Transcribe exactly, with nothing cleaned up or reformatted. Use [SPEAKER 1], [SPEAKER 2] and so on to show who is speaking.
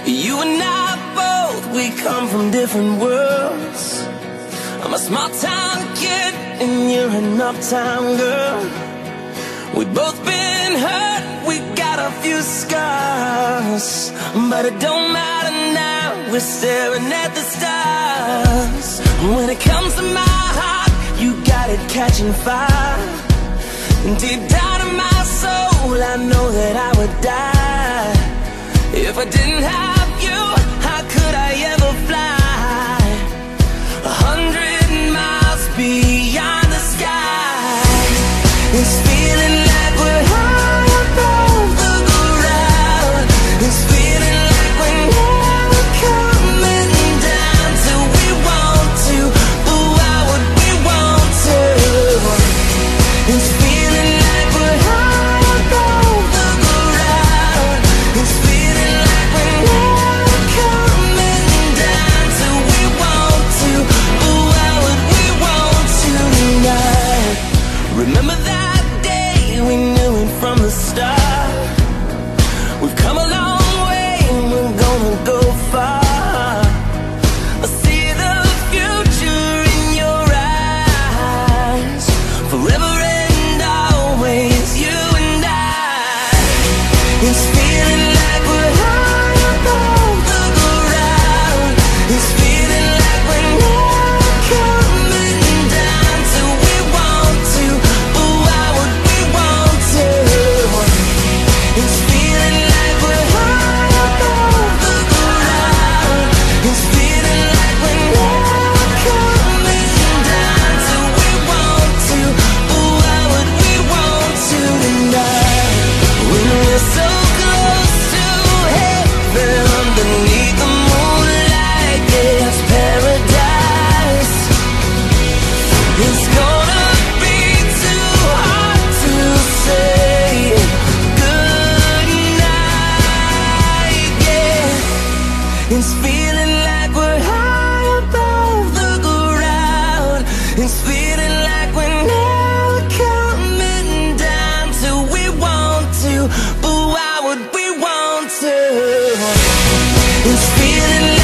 [SPEAKER 1] You and I both, we come from different worlds. I'm a small town kid and you're an uptown girl. We've both been hurt, we got a few scars, but it don't matter now, we're staring at the stars. When it comes to my heart, you got it catching fire. And deep down in my soul, I know that I would die if I didn't have you. How could I ever fly a hundred miles beyond the sky? It's feeling like we're high above the ground. It's feeling like we're never coming down till we want to. But why would we want to? It's feeling like we're high above the ground. It's feeling like we're never coming down till we want to. But why would we want to tonight? Remember that day we knew it from the start. We've come a long way and we're gonna go far. I see the future in your eyes, forever and always, you and I. It's feeling like we're high above the ground. It's feeling like we're never coming down till we want to. But why would we want to? It's feeling like we're high above the ground. It's feeling like we're never coming down till we want to. But why would we want to tonight? When we're so close to heaven underneath the moonlight, it's paradise. It's gonna be too hard to say goodnight, yeah. It's feeling like we're high above the ground. It's feeling like we're never coming down till we want to. But why would we want to? It's feeling